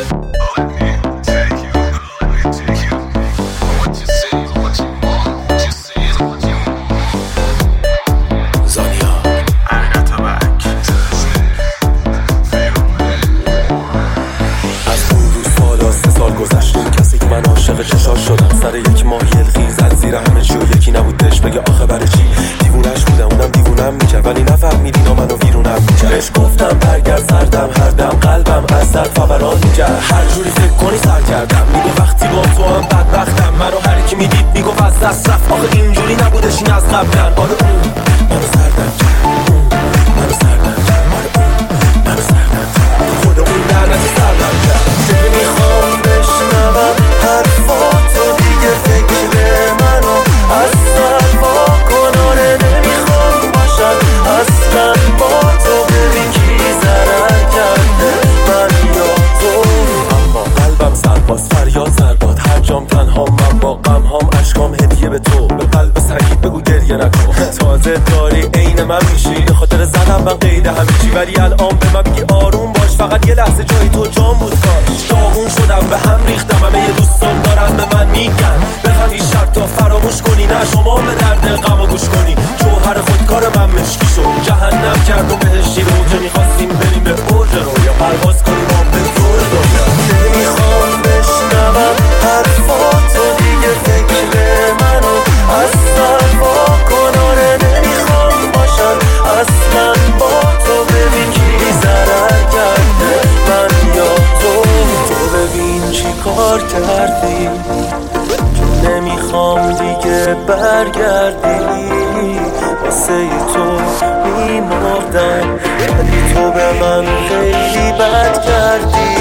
چشاش شدم سر یک ماه یلخی زد زیر همه چی و یکی نبودش بگه آخه برای چی دیوونش بودم اونم دیوونم میکرد ولی نفهمیدین و منو ویرونم میکرد بهش گفتم برگرد سردم هر دم قلبم از درد فوران میکرد هر جوری فکر کنی سر کردم میگو وقتی با تو هم بدبختم منو هر کی میدید میگو از دست رفت آخه اینجوری نبودش این از قبلن آره اون منو سردم کرد منو سردم کرد منو سردم کرد خود اون لعنتی سردم کرد نمیخوام بشنوم حرفاتو دیگه فکر منو اصلا واکناره نمیخوام باشم اصلا با تو ببین کی ضرر کرده من یا تو اما قلبم سرباز فریاد زرباد هر جام تنها من با غم هام عشقام هدیه به تو به قلب سعید بگو گریه نکن تازه داری عین من میشی به خاطر زدم من قید همه چی ولی الان به من بگی آروم باش فقط یه لحظه جای تو جام بود کاش داغون شدم به هم ریختم همه یه دوستان دارن به من میگن بخوام این شب تا فراموش کنی نه شما به درد غم گوش کنی جوهر خودکار من مشکی شد جهنم کرد و بهشتی رو که میخواستیم بریم به اوج رویا پرواز کنیم آن به دور دنیا نمیخوام بشنوم حرفاتو دیگه فکر منو اصلا واکناره نمیخوام باشم اصلا با تو ببین کی ضرر کرده من یا تو ببین چی کار کردی که نمیخوام دیگه برگردی واسه تو میمردم ولی تو به من خیلی بد کردی